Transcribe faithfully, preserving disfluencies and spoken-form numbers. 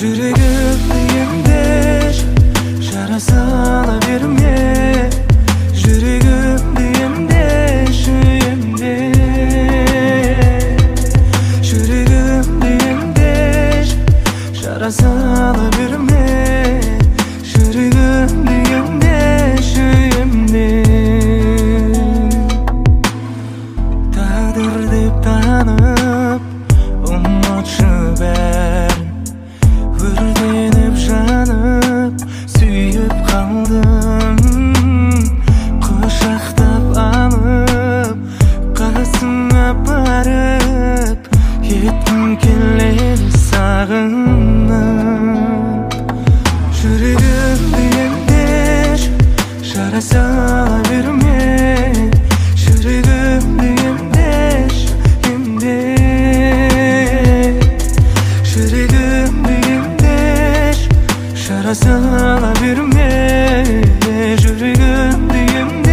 Жүрегімді жара сала берме, жүрегімді емдеші, емде. Жүрегімді емдеш, жара сала берме, жүрегімді емдеші, емде. Тағдыр деп танып ұмытшы бәрін, өртеніп жанып сүйіп қалдым. Құшақтап алып қасыңа барып еткім келеді сағынып. Жүрегімді емдеш, жара сала берме, жүрегімді емдеш, емде. Жүрегімді емдеш, жара сала берме, жүрегімді емдеш.